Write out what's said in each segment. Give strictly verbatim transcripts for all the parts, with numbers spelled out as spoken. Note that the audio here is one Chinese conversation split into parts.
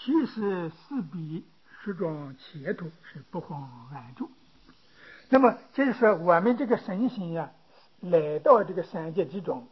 虚实四比，时装前途是不慌安住。那么就是说，我们这个身心呀、啊，来到这个三界之中，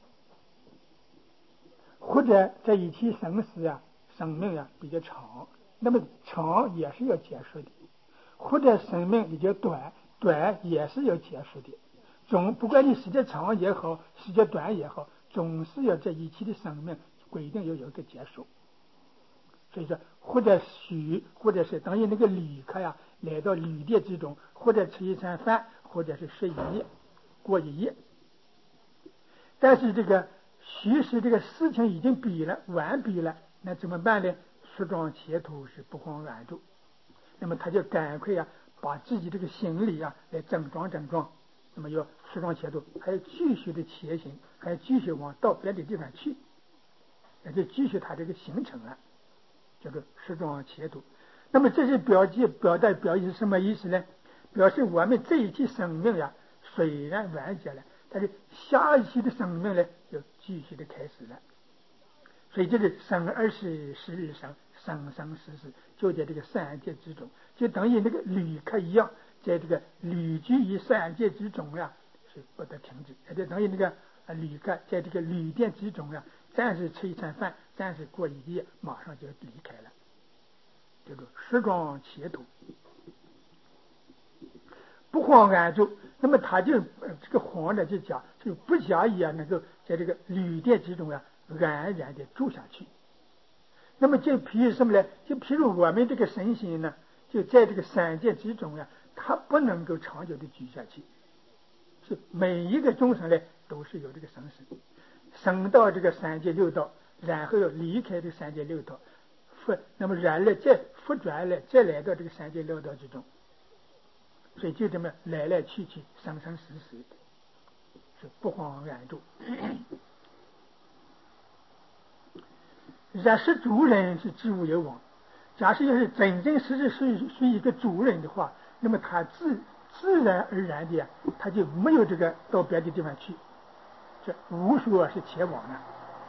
或者这一期生死啊，生命啊比较长，那么长也是要结束的；或者生命比较短，短也是要结束的。总不管你时间长也好，时间短也好，总是要这一期的生命规定要有一个结束。所以说，或者许，或者是等于那个旅客呀，来到旅店之中，或者吃一餐饭，或者是睡一夜，过一夜。但是这个虚实这个事情已经比了，完毕了，那怎么办呢？时装前途是不慌安住。那么他就赶快呀、啊，把自己这个行李啊来整装整装。那么要时装前途，还要继续的前行，还要继续往到别的地方去，那就继续他这个行程了，叫做时装前途。那么这些表记表达表意是什么意思呢？表示我们这一期生命呀，虽然完结了，但是下一期的生命呢，要继续的开始了。所以这是生而死，死而生，生生死死，就在这个三界之中，就等于那个旅客一样，在这个旅居于三界之中呀，是不得停止。也就等于那个旅客在这个旅店之中呀，暂时吃一餐饭，暂时过一夜，马上就离开了，叫做时装前途，不慌安住。那么他就、呃、这个慌呢，就讲就不假意啊，能够在这个旅店之中啊，安然的住下去。那么就譬如什么呢？就譬如我们这个身心呢，就在这个三界之中呀，它不能够长久的居下去。是每一个众生呢，都是有这个生死，生到这个三界六道，然后要离开这三界六道，复那么然了再复转来，再来到这个三界六道之中。所以就这么来来去去，生生死死，是不慌安住。若是主人是知无有往，假设要是真正实质是是一个主人的话，那么他自自然而然的呀，他就没有这个到别的地方去，这无说是前往了。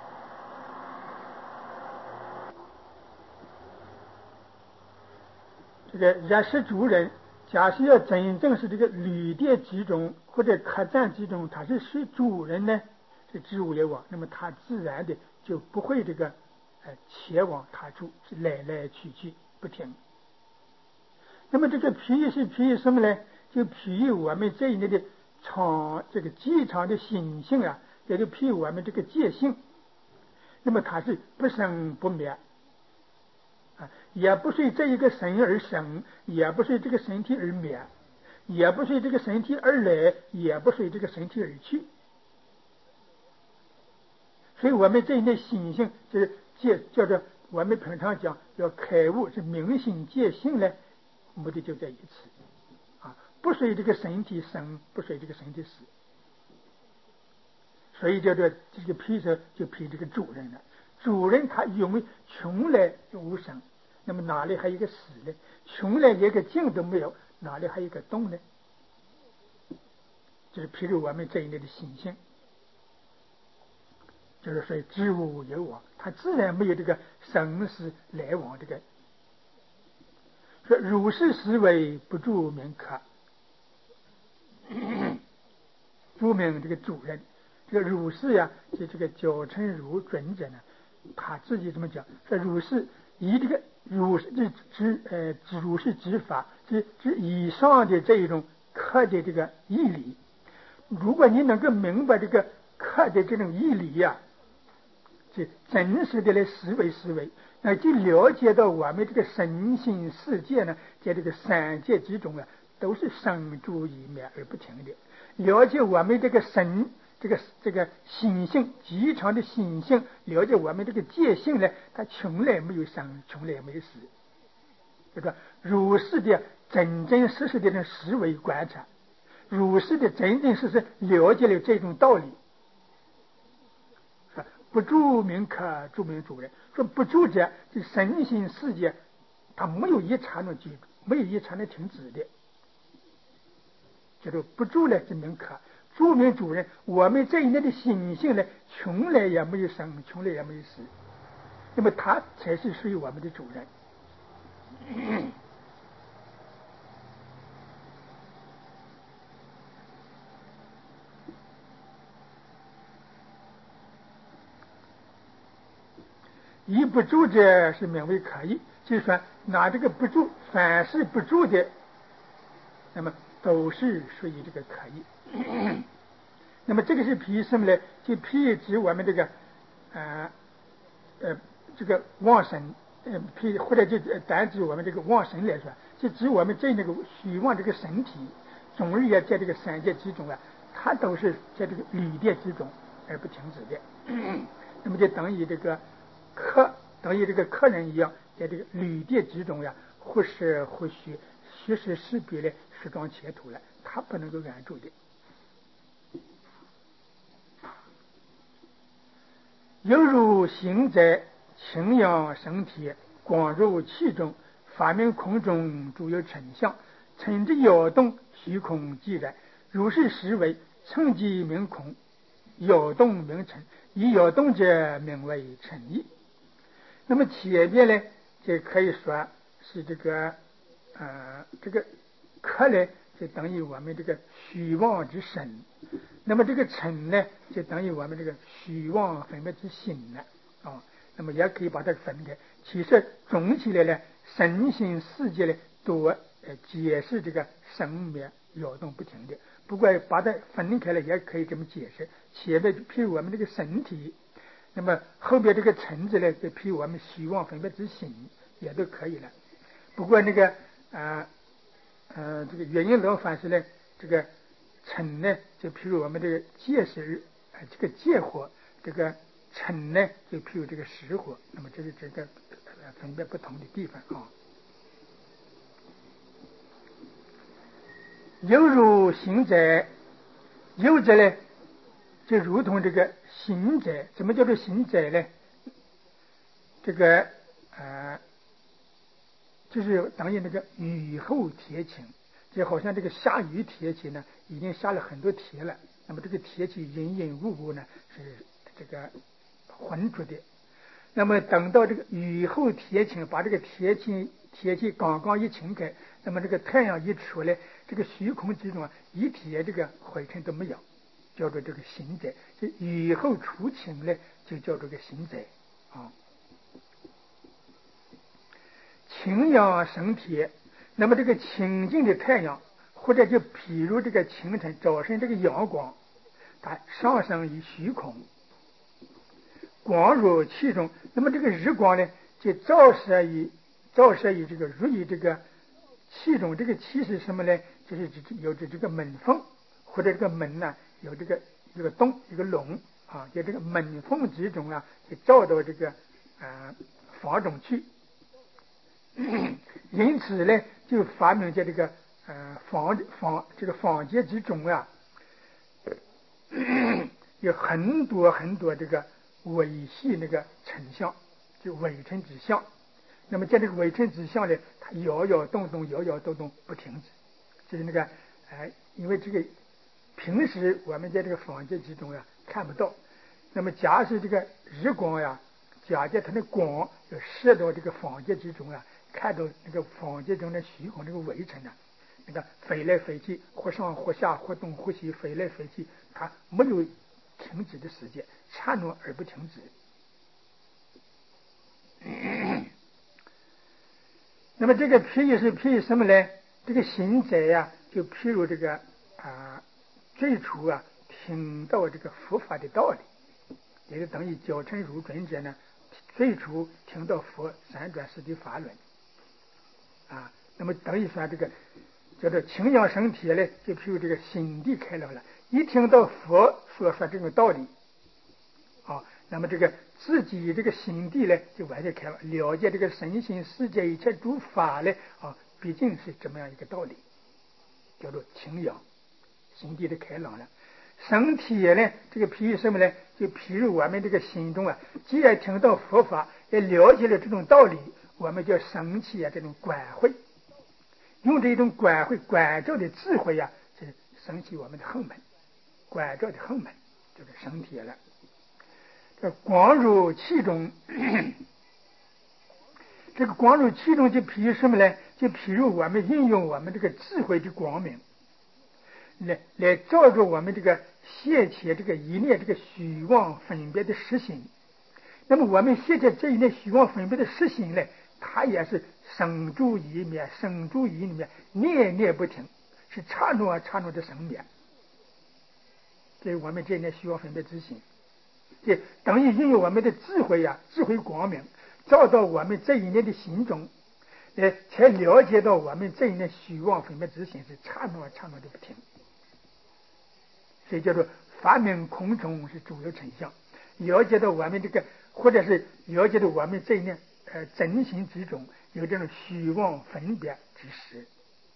这个若是主人，假设要真正是这个旅店之中或者客栈之中，他是是主人呢，是知无有往，那么他自然的就不会这个呃前往他处，是来来去去不停。那么这个譬喻是譬喻什么呢？就譬喻我们这一类的常这个机常的心性啊，也就譬喻我们这个戒性。那么它是不生不灭啊，也不随这一个身而生，也不随这个身体而灭，也不随这个身体而来，也不随这个身体而去。所以我们这一类心性就是戒，叫做我们平常讲要开悟，是明心见性呢，目的就在于此啊，不随这个身体生，不随这个身体死。所以叫做这个譬喻就譬这个主人了。主人他永从来无生，那么哪里还有一个死呢？从来连个静都没有，哪里还有一个动呢？就是譬如我们这一类的心性，就是说知无有往，他自然没有这个生死来往这个。说如是思维不住名客，注明这个主人，这个如是呀，就这个教成如准者呢，他自己这么讲，说如是以这个如是之之呃之如是之法，之之以上的这一种客的这个义理，如果你能够明白这个客的这种义理呀、啊，就真实的来思维思维，那就了解到我们这个身心世界呢，在这个三界之中啊，都是生住一灭而不停的。了解我们这个神，这个这个心性极长的心性，了解我们这个界性呢，它从来没有生，从来没有死。这个如是的真真实实的这思维观察，如是的真真实实了解了这种道理。不住名客，住名主人。说不住者，这身心世界，它没有一刹那居住，没有一刹那停止的。叫做不住呢是名客，住名主人。我们这一类的心性呢，从来也没有生，从来也没有死，那么他才是属于我们的主人。 一不住者是名为可以，就是说拿这个不住，凡是不住的，那么都是属于这个可以。那么这个是譬喻什么呢？就譬喻指我们这个呃呃这个妄神，呃譬或者就单指我们这个妄神来说，就指我们这那个虚妄这个身体，总而言在这个三界之中啊，它都是在这个旅电之中而不停止的。那么就等于这个客，等于这个客人一样，在这个旅电之中呀，或是或许虚实识别的时装前途了，他不能够安住的。犹如行在清阳生铁，光入气中，发明空中诸有尘相，尘之摇动，虚空寂然。如是实为乘即名空，摇动名尘，以摇动者名为尘意。那么前面呢，就可以说是这个呃这个客呢，就等于我们这个虚妄之身。那么这个尘呢，就等于我们这个虚妄分别之心了啊、哦。那么也可以把它分开。其实总起来呢，身心世界呢，都呃解释这个生灭摇动不停的。不过把它分开了，也可以这么解释。前面譬如我们这个身体，那么后边这个尘字呢，就譬如我们虚妄分别之心，也都可以了。不过那个呃呃这个原因老法师呢，这个尘呢，就譬如我们这个界识，呃，这个界火，这个尘呢，就譬如这个实火。那么这是这个呃分别不同的地方啊。犹如行者，有者呢，就如同这个行者。怎么叫做行者呢？这个呃，就是等于那个雨后天晴。就好像这个下雨天气呢，已经下了很多天了，那么这个天气云云雾雾呢，是这个浑浊的。那么等到这个雨后天晴，把这个天气天气刚刚一晴开，那么这个太阳一出来，这个虚空之中啊，一点这个灰尘都没有，叫做这个行者。就雨后出晴呢，就叫这个行者啊。晴阳升天。那么这个清净的太阳，或者就譬如这个清晨早晨这个阳光，它上升于虚空，光入气中。那么这个日光呢，就照射于照射于这个入于这个气中。这个气是什么呢？就是有着这个门缝，或者这个门呢有这个这个洞一个笼啊，在这个门缝之中啊，就照到这个呃房中去。因此呢，就发明在这个呃房房这个房间之中啊，有很多很多这个微细那个尘相，就微尘之相。那么在这个微尘之相呢，它摇摇动动，摇摇动动不停止。就是那个呃，因为这个平时我们在这个房间之中啊看不到。那么假使这个日光呀，假借它的光就射到这个房间之中啊，看到那个房间中的虚空这个微尘啊，那个飞来飞去，或上或下，或东或西，飞来飞去，它没有停止的时间，刹那而不停止。那么这个譬喻是譬喻什么呢？这个行者呀、啊，就譬如这个啊，最初啊听到这个佛法的道理，也就等于教成入准者呢，最初听到佛三转世的法轮啊，那么等于说这个叫做清阳升天呢，就譬如这个心地开朗了，一听到佛所说这种道理啊，那么这个自己这个心地呢就完全开朗，了解这个身心世界一切诸法呢啊，毕竟是这么样一个道理，叫做清阳，心地的开朗了。升天呢，这个譬喻什么呢？就譬如我们这个心中啊，既然听到佛法，也了解了这种道理，我们就升起啊这种观慧，用这种观慧观照的智慧呀、啊，是升起我们的横门，观照的横门就是升天了。这光入气中， 这个光入其中就譬如什么呢？就譬如我们运用我们这个智慧的光明，来来照着我们这个现前这个一念这个虚妄分别的实性。那么我们现在这一念虚妄分别的实性呢，它也是生住意灭，生住意里面念念不停，是刹那刹那的生灭。这是我们这一念虚妄分别之心，这等于运用我们的智慧呀、啊，智慧光明，照到我们这一念的心中，呃，才了解到我们这一念虚妄分别之心是刹那刹那的不停。所以叫做法明空中是主要成像，了解到我们这个，或者是了解到我们这一念呃真心之中有这种虚妄分别之实。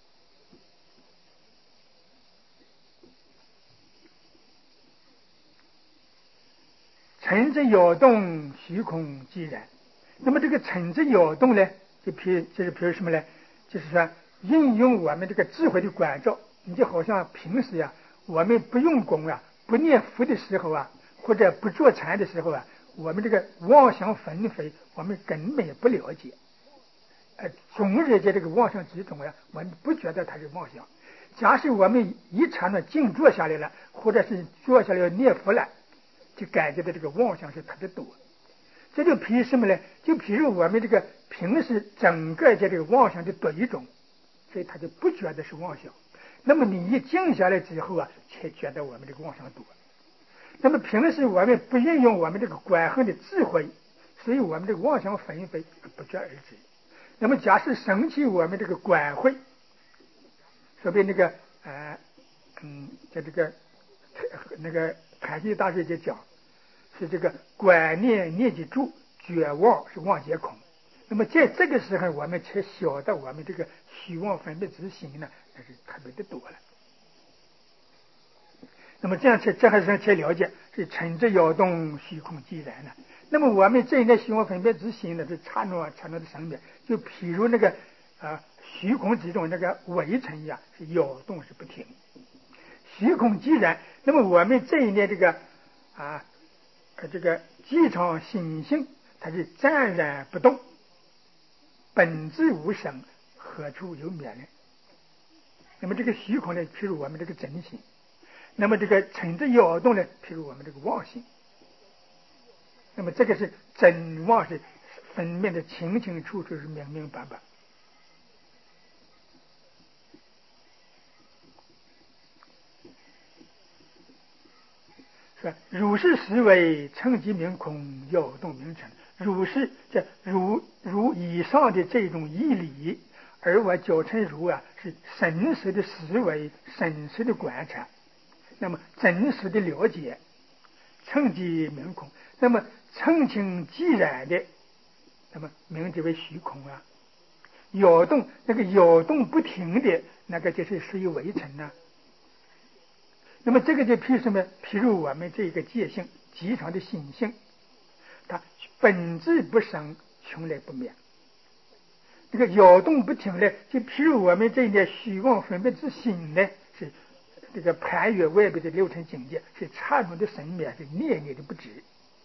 尘之摇动，虚空即然。那么这个尘之摇动呢，就譬就是譬如什么呢？就是说应用我们这个智慧的关照。你就好像平时呀、啊，我们不用功啊，不念佛的时候啊，或者不坐禅的时候啊，我们这个妄想纷飞，我们根本不了解。呃，终日在这个妄想之中呀，我们不觉得它是妄想。假使我们一禅呢静坐下来了，或者是坐下来要念佛了，就感觉到这个妄想是特别多。这就譬如什么呢？就譬如我们这个平时整个在这个妄想的堆中，所以他就不觉得是妄想。那么你一静下来之后啊，才觉得我们这个妄想多。那么平时我们不运用我们这个观衡的智慧，所以我们这个妄想纷飞不觉而知。那么假使升起我们这个观慧，说不定那个呃嗯，在这个那个禅系大师就讲，是这个观念念记住，觉妄是妄皆空。那么在这个时候，我们才晓得我们这个虚妄分别之心呢，那是特别的多了。那么这样才这还是才了解是尘之摇动，虚空即然呢。那么我们这一念虚妄分别之心呢，是刹那刹那的生灭，就譬如那个啊虚空之中那个微尘呀，是摇动是不停。虚空即然，那么我们这一念这个啊这个机场心性，它是暂然不动，本质无生，何处有灭呢？那么这个虚空呢，譬如我们这个真心；那么这个尘之摇动呢，譬如我们这个妄心。那么这个是真妄是分辨的清清楚楚，是明明白白。是如是思维，称即明空，摇动名尘。如是这如如以上的这种义理，而我教成如啊，是深实的思维，深实的观察，那么真实的了解，称即明空。那么澄清既然的，那么名之为虚空啊。摇动那个摇动不停的那个就是属于微尘呐、啊。那么这个就譬如什么？譬如我们这个界性极常的心性，它本质不生，穷来不灭。这个摇动不停的，就譬如我们这一点虚妄分别之心呢，是这个攀越外边的六尘境界，是刹那的生灭，是念念的不止。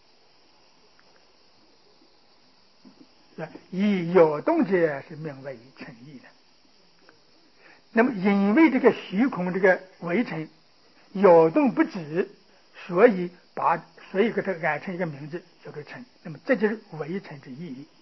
以摇动者是名为尘意的。那么因为这个虚空这个微尘摇动不止，所以把所以给它改成一个名字叫做尘。那么这就是微尘之意义。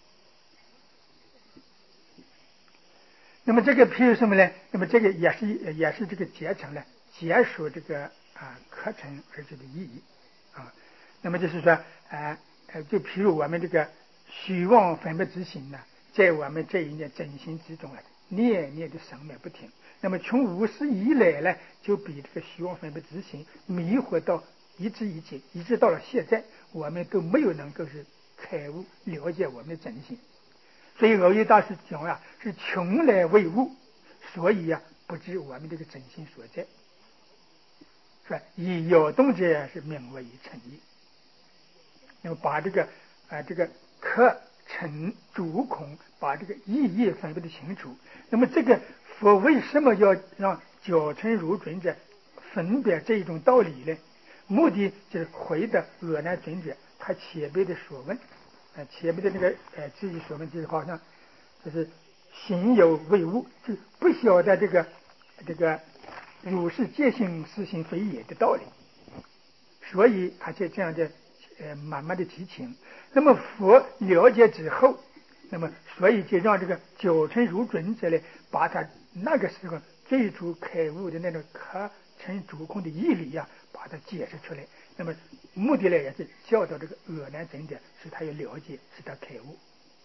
那么这个譬如什么呢？那么这个也是也是这个结成了结束这个啊课程而这的意义啊。那么就是说啊呃就譬如我们这个虚妄分别之心呢，在我们这一念真心之中啊，念念的生灭不停。那么从无始以来呢，就比这个虚妄分别之心迷惑到一直一直一直到了现在，我们都没有能够是开悟了解我们的真心。所以耦益大师讲啊，是穷来为悟，所以啊不知我们这个真心所在。是以摇动者是名为尘意。那么把这个啊这个客尘主空，把这个意义分别的清楚。那么这个佛为什么要让教成如尊者分别这一种道理呢？目的就是回答阿难尊者他前辈的所问。呃，前面的那个呃，自己所问就是好像就是心有为物，就不晓得这个这个如是界性是心非也的道理，所以他就这样的呃慢慢的提醒。那么佛了解之后，那么所以就让这个九尘如准者呢，把他那个时候最初开悟的那种可成主空的义理呀、啊，把它解释出来。那么目的呢，也是教导这个恶难真者，使他有了解，使他开悟。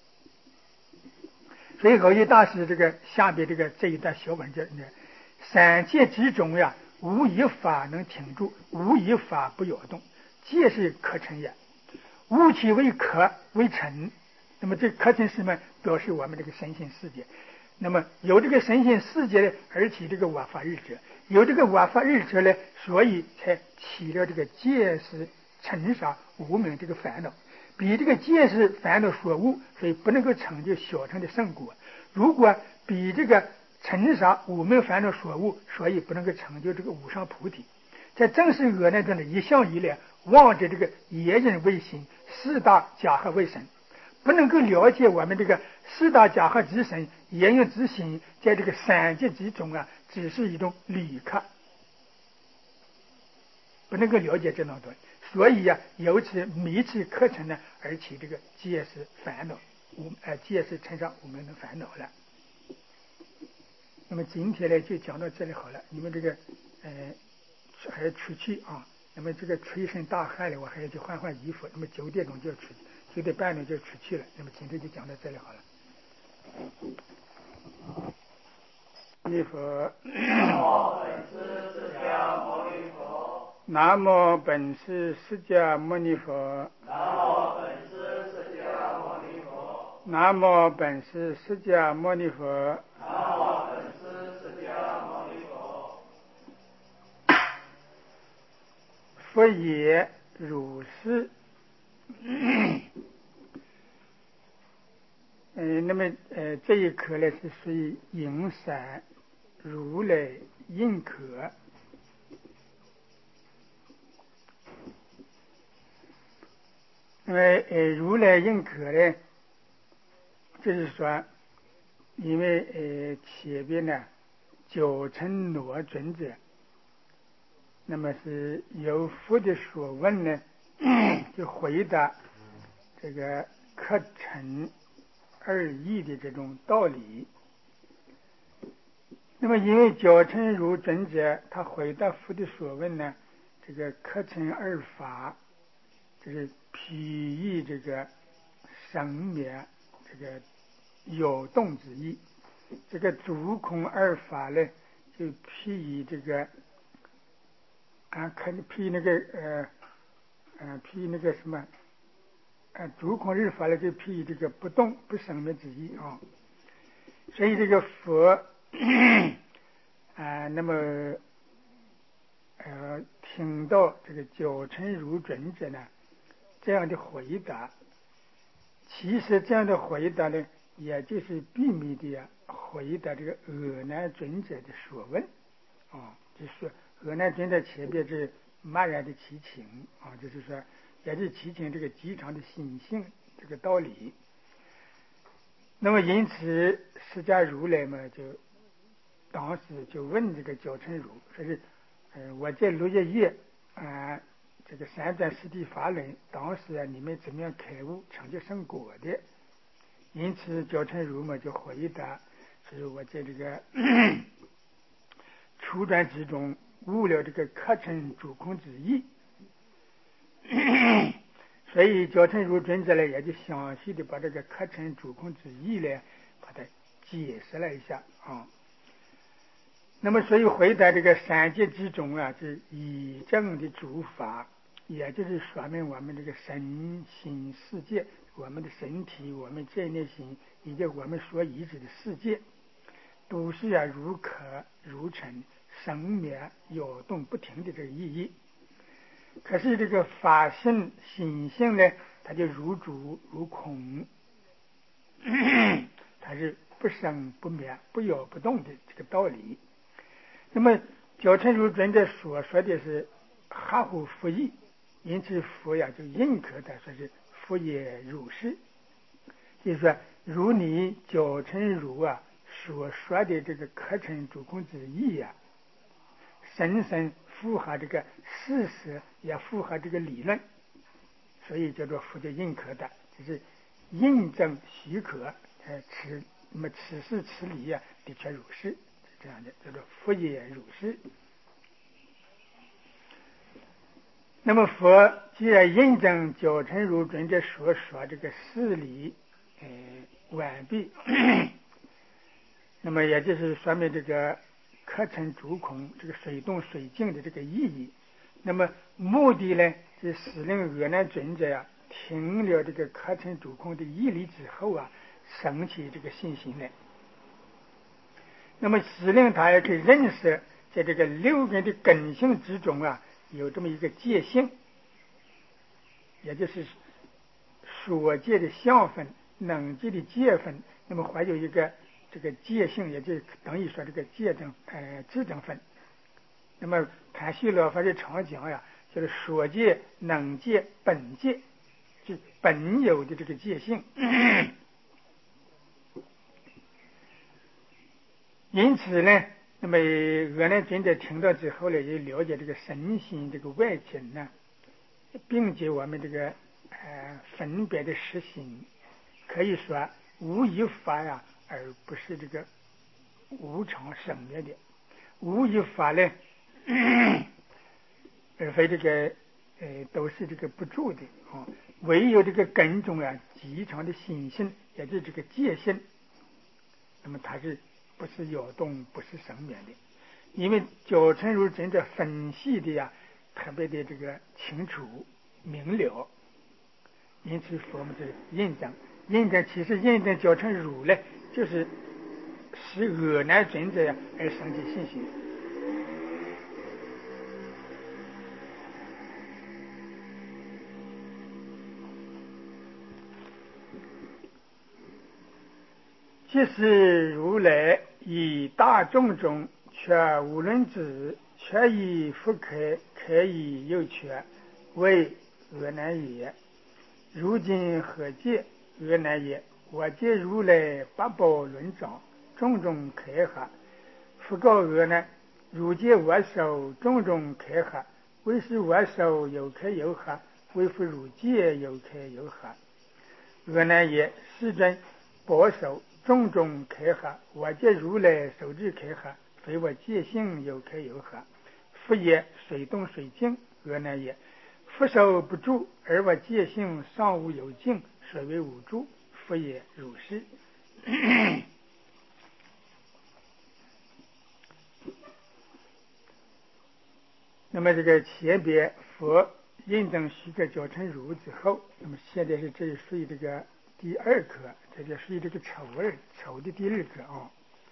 所以偶益大师这个下边这个这一段小文章呢，三界之中呀，无一法能停住，无一法不摇动，皆是可成也。物其为可为成，那么这可成是么？表示我们这个身心世界。那么有这个身心世界呢，而起这个我法日者，有这个我法日者呢，所以才起了这个见识尘沙无明这个烦恼。比这个见识烦恼所悟，所以不能够成就小乘的圣果。如果比这个尘沙无明烦恼所悟，所以不能够成就这个无上菩提。在正是恶难中的一向以来，望着这个野人为心，四大假合为神，不能够了解我们这个四大假合之神，野人之心，在这个三界之中啊，只是一种旅客，不能够了解这种东西。所以呀、啊，由此迷此课程呢，而起这个戒是烦恼，无呃戒是乘上我们的烦恼了。那么今天呢，就讲到这里好了。你们这个呃还要出去啊，那么这个出一身大汗了，我还要去换换衣服。那么九点钟就要出，九点半呢就要出去了。那么今天就讲到这里好了。弥佛。南无本师释迦牟尼佛。南无本师释迦牟尼佛。南无本师释迦牟尼佛。佛也如是。嗯，那么呃这一课呢是属于引散如来应可。因为呃如来应可呢，就是说，因为呃前边呢九尘罗准者，那么是由佛的所问呢，就回答这个客尘二义的这种道理。那么因为九尘如准者，他回答佛的所问呢，这个客尘二法，就是譬喻这个生灭这个有动之意。这个主空二法呢，就譬喻这个啊，可譬喻那个呃呃譬喻那个什么呃主空二法呢，就譬喻这个不动不生灭之意啊。所以这个佛啊，那么呃听到这个九尘如准者呢这样的回答，其实这样的回答呢，也就是秘密的回答这个恶难准者的所问啊，就是恶难准者前边是漫然的其情啊，就是说也是其情这个极长的心性这个道理。那么因此释迦如来嘛，就当时就问这个九尘如，说是呃我在六月夜啊。这个三转四谛法轮，当时啊，你们怎么样开悟成就圣果的？因此，九尘如嘛就回答，是我在这个初转之中悟了这个客尘主空之意，所以九尘如准者呢，也就详细的把这个客尘主空之意呢，把它解释了一下啊。那么，所以回答这个三界之中啊，是以正的主法。也就是说明我们这个身心世界，我们的身体，我们在内心，以及我们所已知的世界，都是啊如可如尘生灭摇动不停的这个意义。可是这个法性心性呢，它就如主如空，它是不生不灭不摇不动的这个道理。那么九尘如准者所说的是合乎佛意，因此佛呀就认可他说是佛也如是，就是说如你教成儒啊所说的这个课程主空之意啊，深深符合这个事实，也符合这个理论，所以叫做佛教认可的，就是印证许可，呃，此那么此事此理啊，的确如是，是这样的，叫做佛也如是。那么佛既然印证教成儒尊者所说这个事理，呃，完毕，那么也就是说明这个课程主空这个水动水静的这个意义。那么目的呢，是使令阿难尊者呀、啊，听了这个课程主空的义理之后啊，升起这个信心来。那么使令他也可以认识，在这个六根的根性之中啊，有这么一个界性，也就是所界的相分、能界的界分，那么还有一个这个界性，也就等于说这个界正呃智正分。那么看细了法的常讲呀，就是所界、能界、本界，就本有的这个界性。因此呢，那么阿难尊者听到之后呢，也了解这个身心这个外境呢，并且我们这个呃分别的实行，可以说无一法呀，而不是这个无常生灭的；无一法呢，而非这个呃都是这个不住的啊。唯有这个根中啊极常的心性，也就是这个界性，那么它是不是摇动，不是生灭的？因为教成儒尊者分析的呀，特别的这个清楚明了，因此说我们这印证，印证其实印证教成儒呢，就是使阿难尊者呀而生起信心。即是如来以大众中却无论之，却以复开，开以又却，为阿难也。如今何解？阿难也。我见如来八宝轮掌，种种开合。复告阿难：如见我手种种开合，为是我手有开有合，为复如见有开有合？阿难也。世尊，宝手种种开合，我见如来手指开合，非我见性有开有合。复也。水动水静。阿难也。复手不住，而我见性尚无有静，所谓无住。复也。如是。那么这个前边佛印证许可教成儒之后，那么现在是这里属于这个第二课，这就属于这个丑二丑的第二课啊。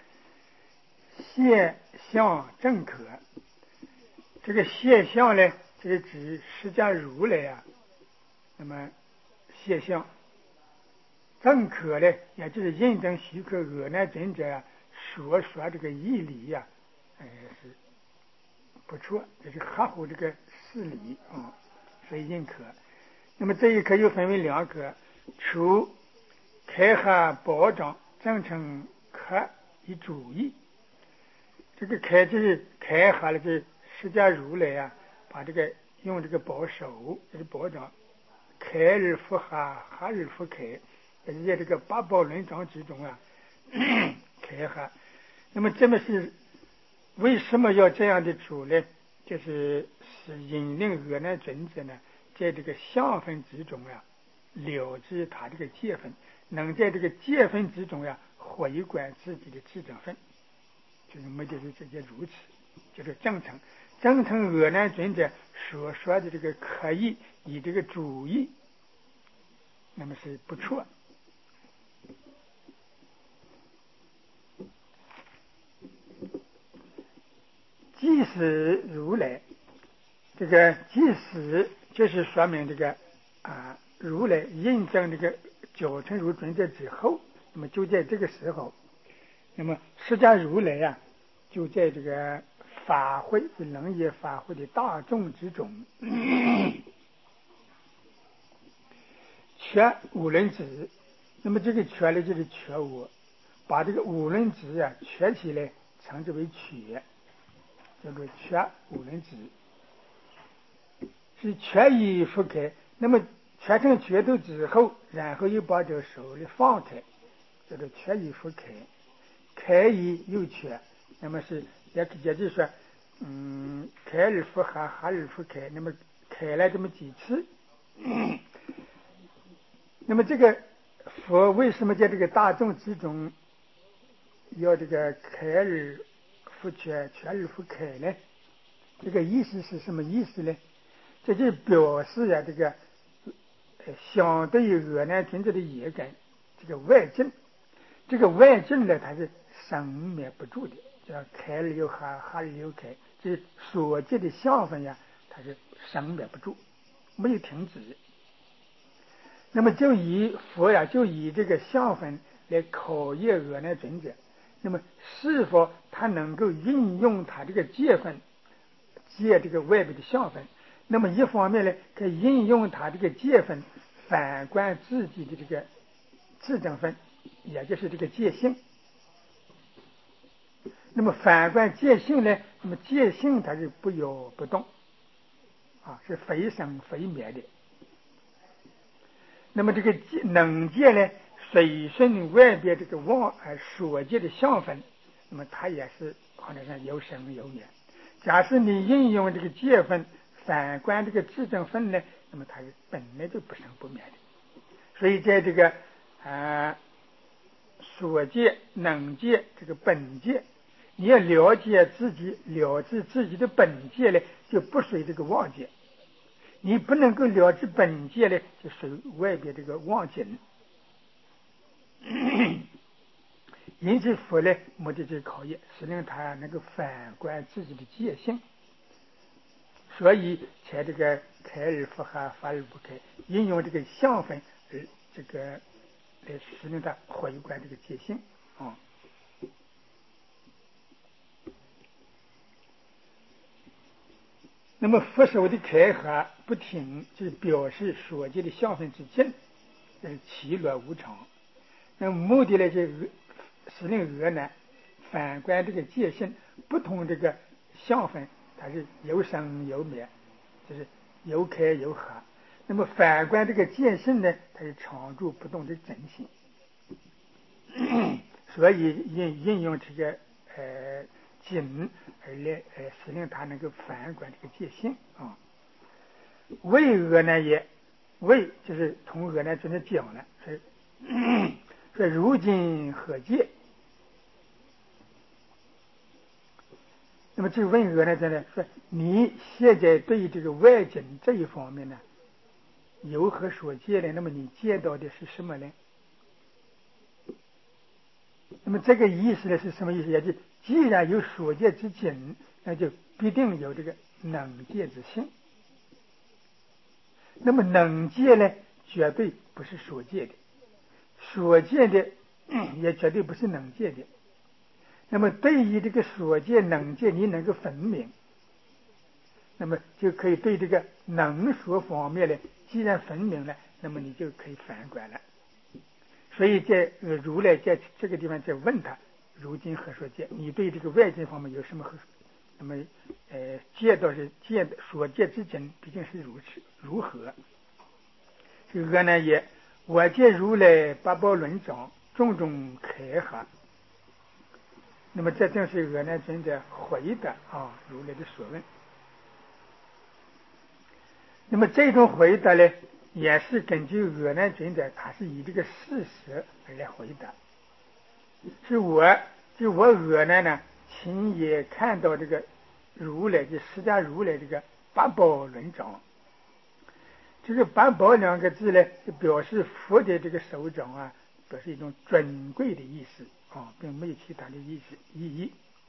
现象正可，这个现象呢，就是指释迦如来啊。那么现象正可呢，也就是印证许可阿难尊者啊所说这个义理呀、啊，呃是不错，这是合乎这个事理啊，所以认可。那么这一课又分为两课，除开合宝掌正成课以主义。这个开就是开合了，就是释迦如来啊，把这个用这个宝手，这是宝掌，开而复合，合而复开，也是在这个八宝轮掌之中啊开合。那么这么是为什么要这样的主呢？就是是引领阿难尊者呢，在这个相分之中啊，了知他这个界分，能在这个界分之中呀、啊，回观自己的智正分，就是目的是直接如此，就是正成正成阿难尊者所说的这个可以以这个主义，那么是不错。即使如来，这个即使就是说明这个啊，如来印证这个教成儒尊者之后，那么就在这个时候，那么释迦如来啊，就在这个法会楞严法会的大众之中，却无论知， 那么这个缺呢就是缺无，把这个五伦子啊缺起来称之为缺，叫做缺五伦子，是缺一复开。那么缺成缺头之后，然后又把这个手里放开，叫做缺一复开，开一又缺。那么是也也就是说，嗯，开而复合，合而复开，那么开了这么几次。那么这个佛为什么在这个大众之中要这个开而复缺，缺而复开呢？这个意思是什么意思呢？这就表示呀、啊，这个呃相对于恶难听者的业根，这个外境，这个外境呢，它是生灭不住的，叫开而又合，合而又开，这所见的相分呀，它是生灭不住，没有停止。那么就以佛呀，就以这个相分来考验恶难尊者，那么是否他能够运用他这个界分，借这个外部的相分？那么一方面呢，可以运用他这个界分，反观自己的这个自证分，也就是这个界性。那么反观界性呢，那么界性它是不摇不动，啊，是非生非灭的。那么这个能界呢，随顺外边这个妄而所见的相分，那么它也是好像有生有灭。假使你应用这个界分，反观这个自证分呢，那么它是本来就不生不灭的。所以在这个啊所见能界这个本界，你要了解自己，了知自己的本界呢，就不随这个妄界。你不能够了知本界呢，就属于外边这个妄境。因此佛呢，目的就是考验，是令他能够反观自己的界性，所以才这个开而复合，合而不开，应用这个相分而这个来使令他回观这个界性啊。那么佛手的开合不停，就是表示所见的相分之境，这是其乐无常。那么目的呢，就是使令恶呢反观这个界性，不同这个相分，它是有生有灭，就是有开有合。那么反观这个界性呢，它是常住不动的真心。所以应应用这个呃境而来呃使令它能够反观这个界性啊。为恶呢也为就是同恶呢真的讲了，所以说如今何戒？那么这问恶呢真的说，你现在对这个外境这一方面呢有何所见呢？那么你见到的是什么呢？那么这个意思呢是什么意思？也就既然有所见之境，那就必定有这个能见之性。那么能见呢，绝对不是所见的，所见的也绝对不是能见的。那么对于这个所见能见，你能够分明，那么就可以对这个能所方面呢，既然分明了，那么你就可以反观了。所以在呃如来在这个地方在问他，如今何所见？你对这个外境方面有什么？那么呃见到是见所见之境，毕竟是如此，如何？这个呢也，我见如来八宝轮掌，种种开合。那么这正是阿难尊者回答啊如来的所问。那么这种回答呢，也是根据阿难尊者他是以这个事实而来回答。是我就我阿难呢亲眼看到这个如来的释迦如来这个八宝轮掌。这个八宝两个字呢，就表示佛的这个手掌啊，表示一种尊贵的意思啊，并没有其他的意思意义。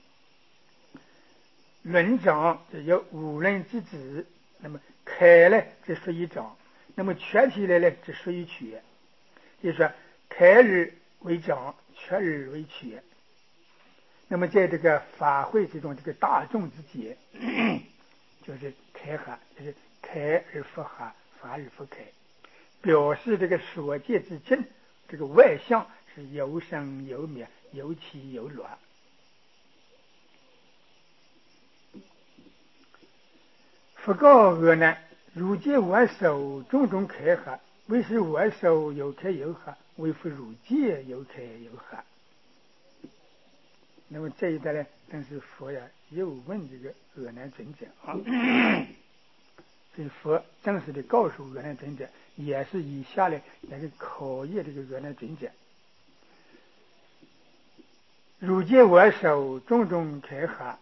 轮掌就有五轮之子，那么开呢只属于掌，那么缺起来呢只属于缺，就是说开而为掌，缺而为缺。那么在这个法会之中，这个大众之间，就是开合，就是开而复合，合而复开，表示这个所见之境这个外相是有生有灭，有起有落。佛告阿难：如见我手种种开合，为是我手有开有合，为复如见有开有合。那么这一段呢，正是佛呀又问这个阿难尊者啊，这佛正式的告诉阿难尊者，也是以下来来个考验这个阿难尊者。如见我手种种开合，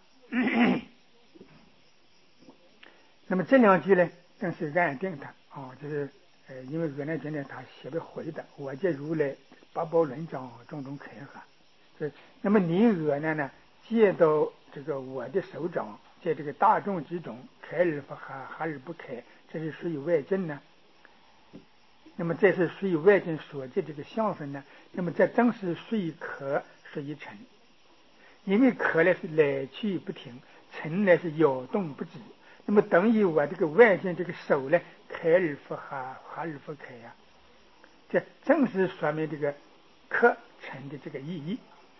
那么这两句呢，正是暗定的啊，就是呃，因为阿难尊者他写的回的，我见如来八宝轮掌种种开合。这那么你阿难呢，见到这个我的手掌在这个大众之中开而不合，合而不开，这是属于外境呢？那么这是属于外境所见这个相分呢？那么这正是属于可，属于尘。因为可呢是来去不停，尘呢是摇动不止。那么等于我这个外境这个手呢，开而不合，合而不开呀、啊，这正是说明这个可尘的这个意义。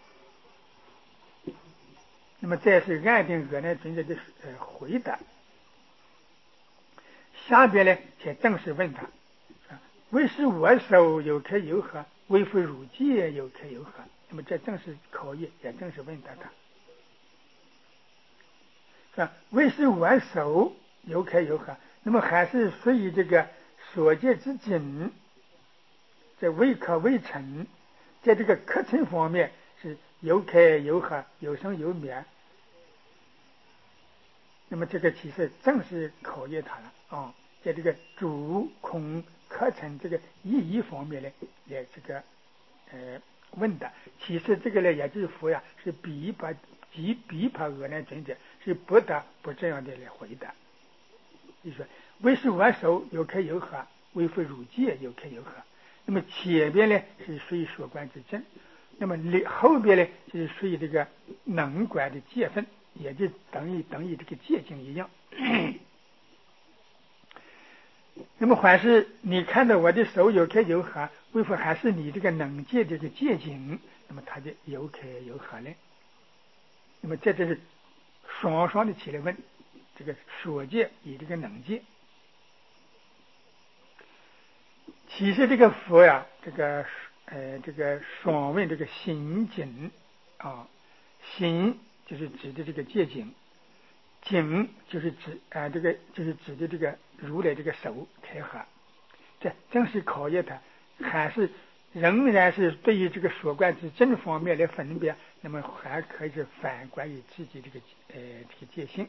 那么这是暗定阿难尊者的呃回答。下边呢，才正式问他：为是我手有开有合，为复如见有开有合？那么这正是考验，也正是问他他。是吧？为是我手有开有合，那么还是属于这个所见之境，在未可未成，在这个可成方面是有开有合，有生有灭。那么这个其实正是考验他了啊，在这个主空可成这个意义方面呢，也这个呃问的。其实这个呢，也就是佛呀，是逼迫即逼迫阿难尊者，是不得不这样的来回答。就说为是我手有开有合，为复如见有开有合。那么前边呢是属于所观之正，那么后边呢就是属于这个能观的界分。也就等于等于这个界境一样。那么还是你看到我的手有开有合，为何还是你这个能界这个界境，那么它就有开有合呢？那么这就是双双的起来问，这个所见与这个能界。其实这个佛呀，这个呃这个双问这个心境啊，心就是指的这个界境，境就是指啊、呃、这个就是指的这个如来这个手开合，这正是考验他，还是仍然是对于这个所观之正方面来分别，那么还可以是反观于自己这个呃这个界性。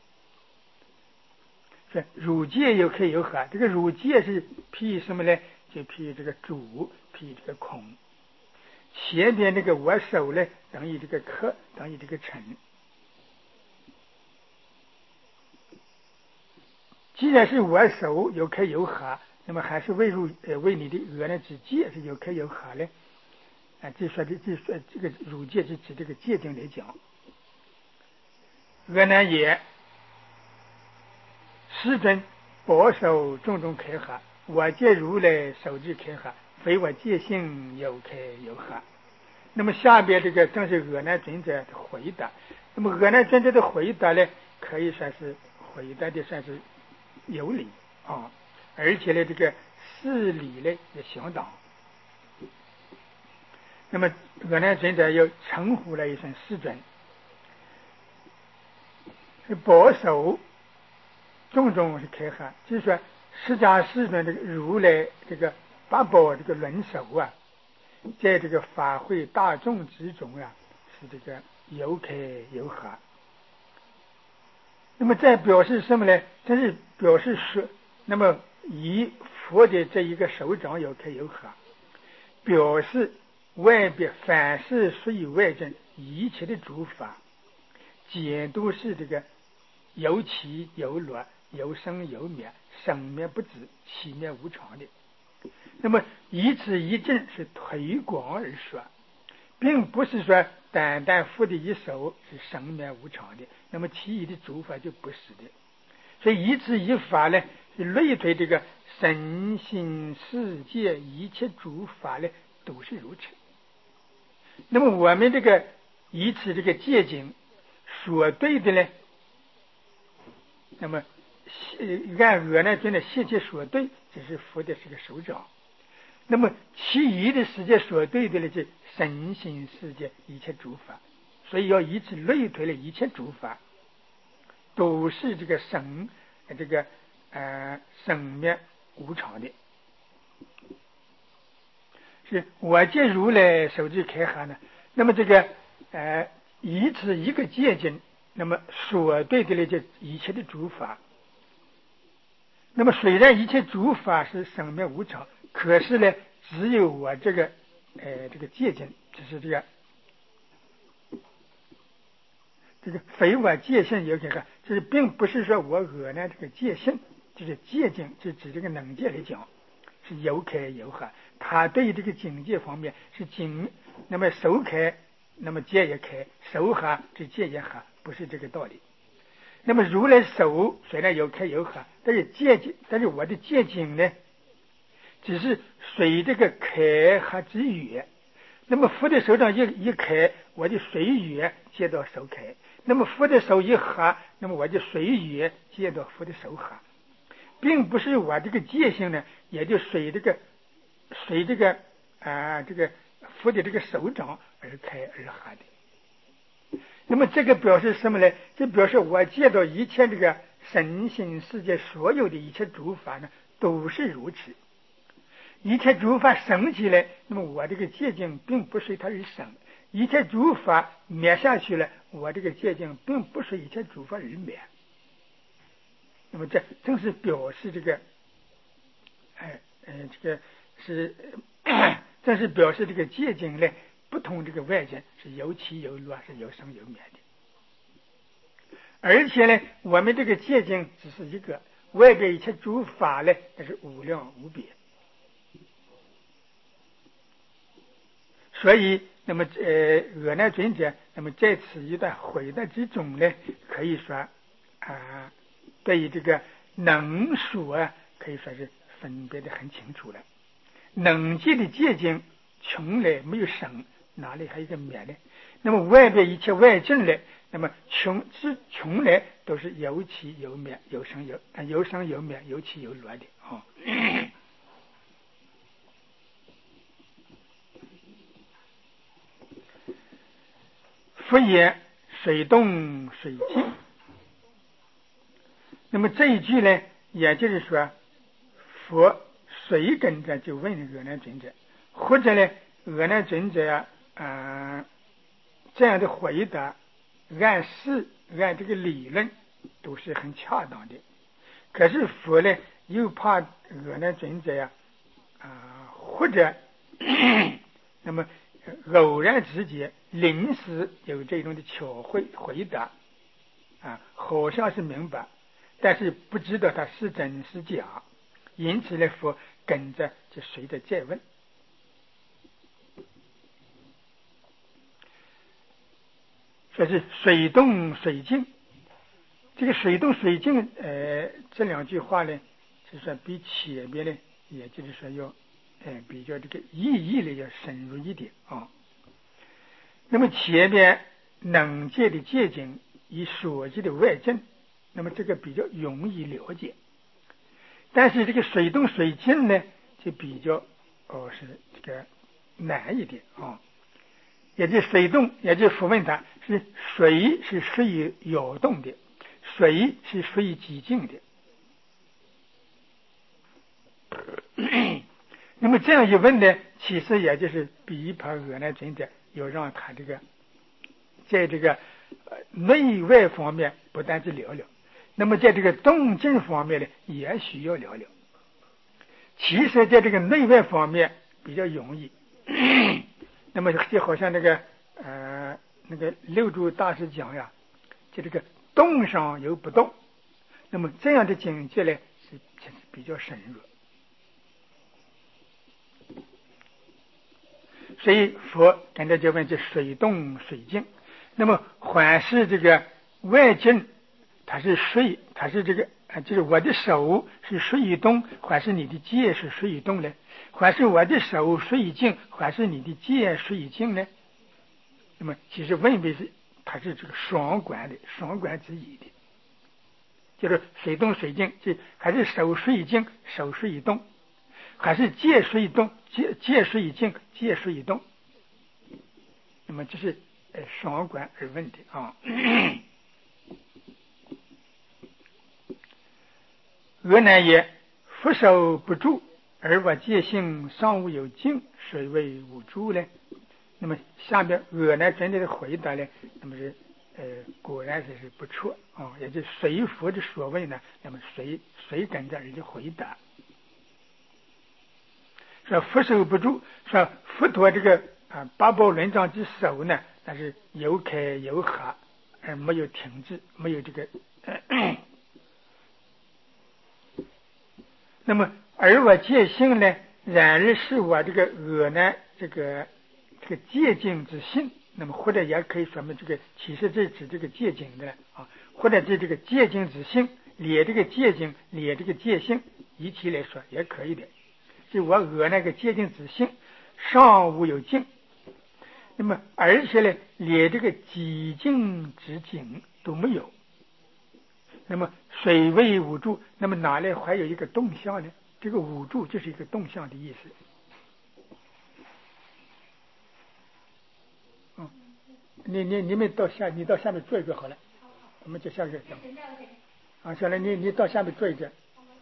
是汝界有开有合，这个汝界是譬如什么呢？就譬如这个主，譬如这个空。前边这个我手呢，等于这个客，等于这个尘。既然是我手有开有合，那么还是为入呃为你的阿难之界是有开有合呢？啊，这说的这说这个汝界是指这个界定来讲。阿难也，世尊，保守种种开合，我见如来手之开合，非我见性有开有合。那么下边这个正是阿难尊者的回答。那么阿难尊者的回答呢，可以说是回答的算是有理啊，而且呢，这个事理呢也相当。那么阿难尊者又称呼了一声世尊，是保守种种是开合，就是说释迦世尊这个如来这个八宝这个轮手啊，在这个法会大众之中啊，是这个有开有合。那么在表示什么呢？这是表示说，那么以佛的这一个手掌有开有合，表示外边凡是属于外境一切的诸法，皆都是这个有起有落，有生有灭，生灭不止，起灭无常的。那么以此一证是推广而说，并不是说单单佛的一手是生灭无常的，那么其余的诸法就不是的。所以以此一法呢，是类推这个身心世界一切诸法呢， 都是如此。那么我们这个以此这个戒经所对的呢，那么按俄呢尊的谢切所对，只是佛的这个手掌。那么其余的世界所对的呢，就神性世界一切诸法。所以要以此类推了一切诸法都是这个生这个呃生灭无常的。是我借如来手之开合呢，那么这个呃以此一个界境，那么所对的呢就一切的诸法。那么虽然一切诸法是生灭无常，可是呢只有我这个呃这个界境，只是这个这个非我界性有这个，就是并不是说我我呢这个界性，就是界境，是指这个能界来讲是有开有合，他对这个境界方面是境，那么手开，那么界也开，手合这界也合，不是这个道理。那么如来手虽然有开有合，但是界境，但是我的界境呢，只是随这个开合之语。那么佛的手掌一一开，我就随语接到手开；那么佛的手一合，那么我就随语接到佛的手合，并不是我这个界性呢，也就随这个随这个啊、呃、这个佛的这个手掌而开而合的。那么这个表示什么呢？这表示我见到一切这个神性世界所有的一切诸法呢，都是如此。一切诸法生起来，那么我这个界境并不随它而生；一切诸法灭下去了，我这个界境并不随一切诸法而灭。那么这正是表示这个，哎呃，这个是正是表示这个界境呢，不同这个外境是有起有落，是有生有灭的。而且呢，我们这个界境只是一个，外边一切诸法呢，那是无量无边。所以，那么呃，阿难尊者，那么在此一段回答之中呢，可以说啊、呃，对于这个能数啊，可以说是分别的很清楚了。能界的界境从来没有生，哪里还有一个灭呢？那么外边一切外境呢，那么从之从来都是有起有灭，有生有有生有灭，有起有落的啊。哦佛也水动水静。那么这一句呢，也就是说，佛随跟着就问阿难尊者，或者呢，阿难尊者啊、呃，这样的回答，按事按这个理论都是很恰当的。可是佛呢，又怕阿难尊者呀、啊，啊、呃，或者那么偶然之间临时有这种的巧会回答啊，好像是明白，但是不知道它是真是假，因此呢，佛跟着就随着再问。说是水动水静，这个水动水静，呃，这两句话呢，就是说比前边呢，也就是说要，呃，比较这个意义呢要深入一点啊。那么前面能界的界境与所界的外境，那么这个比较容易了解，但是这个水动水静呢，就比较哦是这个难一点啊。也就是水动，也就是佛问他是水是属于摇动的，水是属于寂静的。那么这样一问呢，其实也就是逼迫阿难尊者要让他这个在这个呃内外方面不单是聊聊，那么在这个动静方面呢，也需要聊聊。其实在这个内外方面比较容易，那么就好像那个呃那个六祖大师讲呀，就这个动上有不动，那么这样的境界呢是是比较深入。所以佛跟着就问这水动水静，那么还是这个外境，它是水，它是这个啊，就是我的手是属于动，还是你的戒是属于动呢？还是我的手属于静，还是你的戒属于静呢？那么其实问题是它是这个双关的，双关之一的，就是水动水静，这还是手属于静，手属于动，还是戒属于动，戒戒属于静，戒属于动。那么这是呃双关而问的啊。俄难也，夫手不住，而我戒性尚无有静，谁谓无助呢？那么下面俄难真正的回答呢？那么是呃果然是是不错啊，也就随佛的所问呢，那么随随跟着而就回答。说佛手不住，说佛陀这个啊八宝轮掌之手呢，但是有开有合，而没有停止，没有这个。呃那么而我戒性呢，然而是我这个恶呢，这个这个戒境之性。那么或者也可以说明这个，其实这指这个戒境的啊，或者指这个戒境之性，列这个戒境，列这个戒性，一起来说也可以的。就我恶那个戒境之性，尚无有境。那么而且呢，连这个几境之境都没有。那么水位无助，那么哪里还有一个动向呢？这个无助就是一个动向的意思。嗯，你你你们到下，你到下面做一个好了，我们就下个讲。啊，小来你你到下面做一个。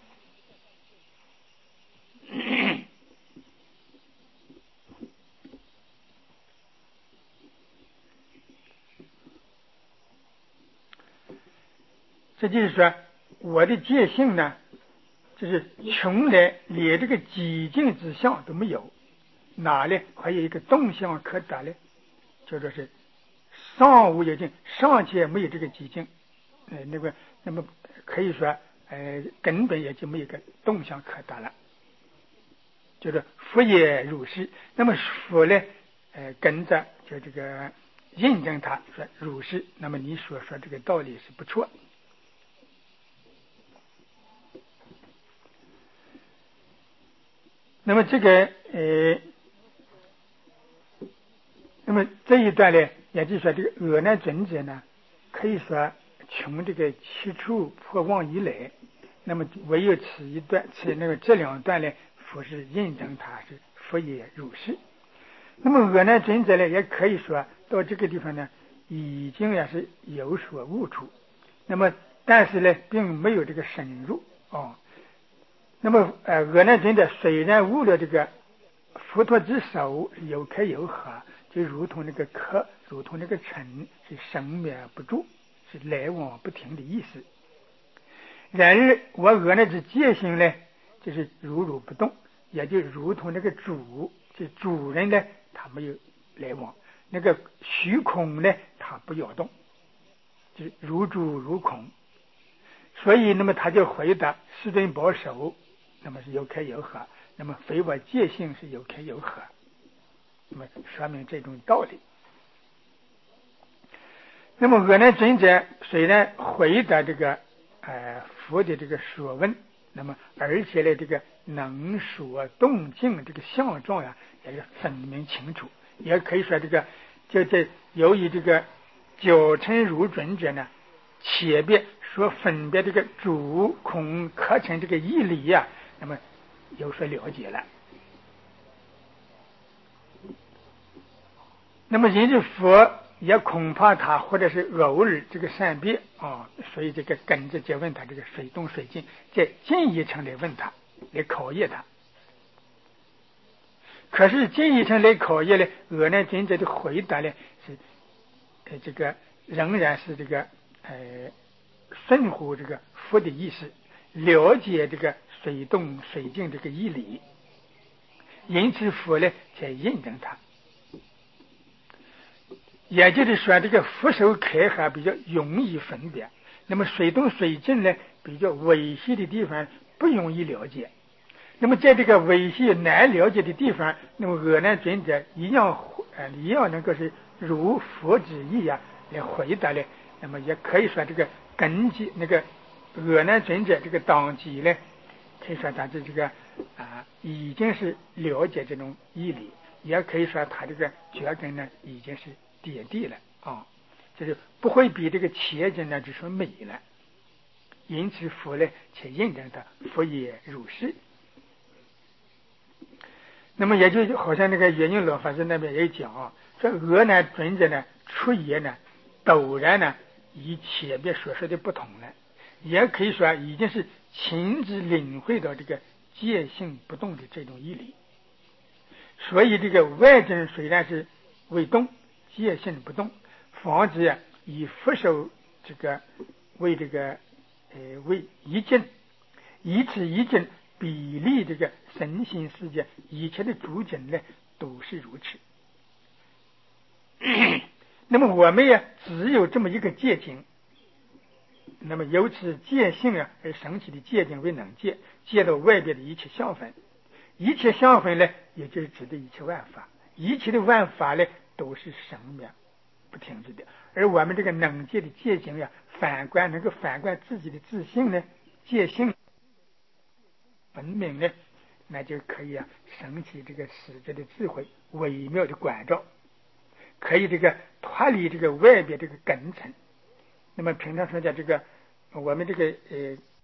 这就是说，我的戒性呢，就是从来连这个几境之相都没有，哪里还有一个动向可得呢？叫做是尚无有境，尚且没有这个几境，呃，那个那么可以说，呃，根本也就没有个动向可得了。就是佛也如是，那么佛呢，呃，跟着就这个印证他说如是，那么你所说这个道理是不错。那么这个呃，那么这一段呢，也就是说这个恶难尊者呢，可以说从这个起初破妄以来，那么唯有此一段，此那个这两段呢，佛是印证他是佛也如是。那么恶难尊者呢，也可以说到这个地方呢，已经也是有所悟出，那么但是呢，并没有这个深入哦。那么呃，恶难尊者虽然悟了这个佛陀之手有开有合，就如同那个客，如同那个尘，是生灭不住，是来往不停的意思。然而我恶难之戒心呢，就是如如不动，也就如同那个主，这主人呢，他没有来往；那个虚空呢，他不摇动，就是如主如空。所以，那么他就回答世尊保守，那么是有开有合，那么非我戒性是有开有合，那么说明这种道理。那么恶难尊者虽然回答这个呃佛的这个所问，那么而且呢这个能说动静这个相状呀也是分明清楚，也可以说这个就这由于这个较陈如尊者呢，且别所分别这个主空可成这个义理呀，那么有所了解了。那么人之佛也恐怕他或者是偶尔这个善变啊，所以这个跟着就问他这个水动水静，再进一层来问他，来考验他。可是进一层来考验呢，恶难尊者的回答呢是呃这个仍然是这个呃顺乎这个佛的意思，了解这个水动水静这个义理，因此佛呢才印证他。也就是说，这个佛手开合比较容易分别，那么水动水静呢，比较微细的地方不容易了解。那么在这个微细难了解的地方，那么恶难尊者一样呃一样能够是如佛之意啊来回答呢。那么也可以说这个根基那个阿难尊者这个当机呢，可以说他的这个啊已经是了解这种义理，也可以说他这个觉根呢已经是跌地了啊，就是不会比这个切经呢就说美了。因此佛呢且印证他佛也如是。那么也就好像那个圆宁老法师那边也讲啊，说阿难尊者呢出言呢陡然呢与前面所说的不同了，也可以说已经是亲自领会到这个戒性不动的这种义理。所以这个外证虽然是未动，戒性不动，防止啊以佛手这个为这个呃为一境，以此一境比例这个身心世界一切的主境呢都是如此。那么我们呀只有这么一个戒境，那么由此戒性啊而升起的戒境为能戒，戒到外边的一切相分，一切相分呢也就是指的一切万法，一切的万法呢都是生灭不停止的。而我们这个能戒的戒境呀，反观能够反观自己的自信呢，戒性分明呢，那就可以啊升起这个使者的智慧，微妙的关照，可以这个脱离这个外边这个根尘。那么平常说讲这个我们这个呃